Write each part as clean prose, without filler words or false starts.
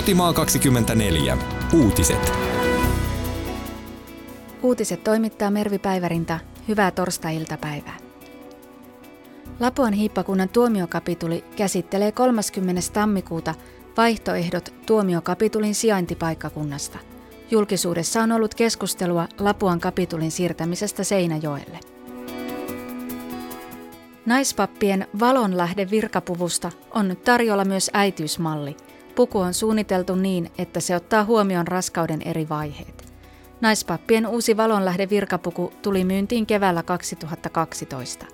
Kotimaa 24. Uutiset. Uutiset toimittaa Mervi Päivärinta. Hyvää torstai-iltapäivää. Lapuan hiippakunnan tuomiokapituli käsittelee 30. tammikuuta vaihtoehdot tuomiokapitulin sijaintipaikkakunnasta. Julkisuudessa on ollut keskustelua Lapuan kapitulin siirtämisestä Seinäjoelle. Naispappien valonlähde virkapuvusta on nyt tarjolla myös äitiysmalli. Puku on suunniteltu niin, että se ottaa huomioon raskauden eri vaiheet. Naispappien uusi valonlähde virkapuku tuli myyntiin keväällä 2012.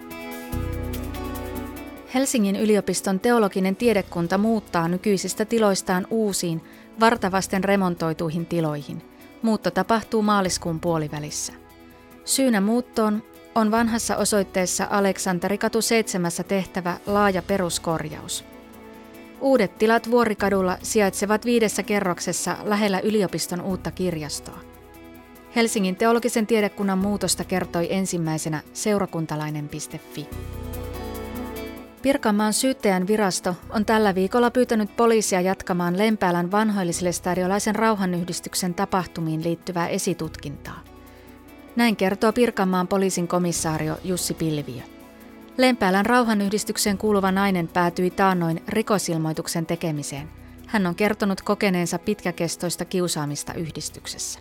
Helsingin yliopiston teologinen tiedekunta muuttaa nykyisistä tiloistaan uusiin, vartavasten remontoituihin tiloihin. Muutto tapahtuu maaliskuun puolivälissä. Syynä muuttoon on vanhassa osoitteessa Aleksanterikatu 7 tehtävä laaja peruskorjaus. Uudet tilat Vuorikadulla sijaitsevat 5 kerroksessa lähellä yliopiston uutta kirjastoa. Helsingin teologisen tiedekunnan muutosta kertoi ensimmäisenä seurakuntalainen.fi. Pirkanmaan syyttäjän virasto on tällä viikolla pyytänyt poliisia jatkamaan Lempäälän vanhoillisilestadiolaisen rauhanyhdistyksen tapahtumiin liittyvää esitutkintaa. Näin kertoo Pirkanmaan poliisin komissaario Jussi Pilviö. Lempäälän rauhanyhdistykseen kuuluva nainen päätyi taannoin rikosilmoituksen tekemiseen. Hän on kertonut kokeneensa pitkäkestoista kiusaamista yhdistyksessä.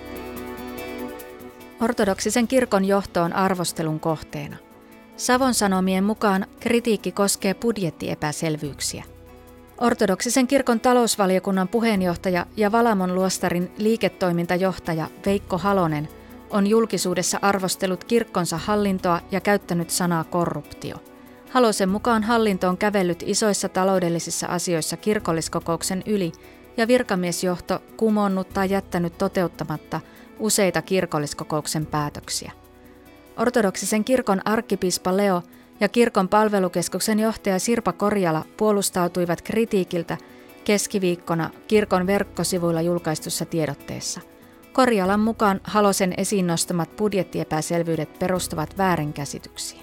Ortodoksisen kirkon johto on arvostelun kohteena. Savon Sanomien mukaan kritiikki koskee budjettiepäselvyyksiä. Ortodoksisen kirkon talousvaliokunnan puheenjohtaja ja Valamon luostarin liiketoimintajohtaja Veikko Halonen on julkisuudessa arvostellut kirkkonsa hallintoa ja käyttänyt sanaa korruptio. Halosen mukaan hallinto on kävellyt isoissa taloudellisissa asioissa kirkolliskokouksen yli ja virkamiesjohto kumonnut tai jättänyt toteuttamatta useita kirkolliskokouksen päätöksiä. Ortodoksisen kirkon arkkipiispa Leo ja kirkon palvelukeskuksen johtaja Sirpa Korjala puolustautuivat kritiikiltä keskiviikkona kirkon verkkosivuilla julkaistussa tiedotteessa. Korjalan mukaan Halosen esiin nostamat budjettiepäselvyydet perustuvat väärinkäsityksiin.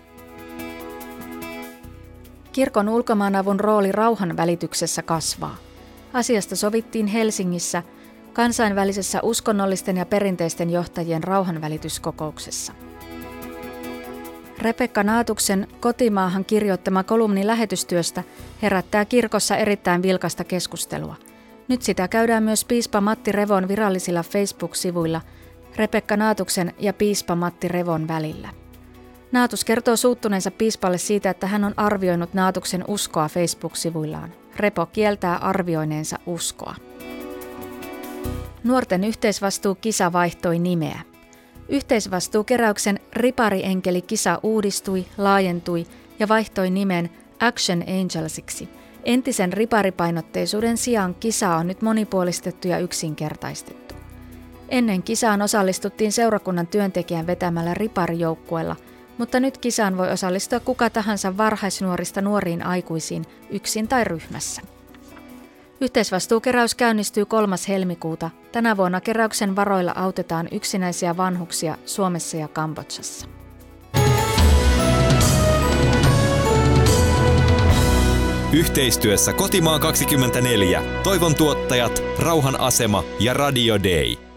Kirkon ulkomaanavun rooli rauhanvälityksessä kasvaa. Asiasta sovittiin Helsingissä kansainvälisessä uskonnollisten ja perinteisten johtajien rauhanvälityskokouksessa. Rebekka Naatuksen kotimaahan kirjoittama kolumni lähetystyöstä herättää kirkossa erittäin vilkasta keskustelua. Nyt sitä käydään myös piispa Matti Revon virallisilla Facebook-sivuilla Rebekka Naatuksen ja piispa Matti Revon välillä. Naatus kertoo suuttuneensa piispalle siitä, että hän on arvioinut Naatuksen uskoa Facebook-sivuillaan. Repo kieltää arvioineensa uskoa. Nuorten yhteisvastuukisa vaihtoi nimeä. Yhteisvastuukeräyksen Riparienkeli-kisa uudistui, laajentui ja vaihtoi nimen Action Angelsiksi. Entisen riparipainotteisuuden sijaan kisa on nyt monipuolistettu ja yksinkertaistettu. Ennen kisaan osallistuttiin seurakunnan työntekijän vetämällä riparijoukkueella, mutta nyt kisaan voi osallistua kuka tahansa varhaisnuorista nuoriin aikuisiin yksin tai ryhmässä. Yhteisvastuukeräys käynnistyy 3. helmikuuta. Tänä vuonna keräyksen varoilla autetaan yksinäisiä vanhuksia Suomessa ja Kambodžassa. Yhteistyössä Kotimaa 24. Toivon tuottajat, Rauhan asema ja Radio Day.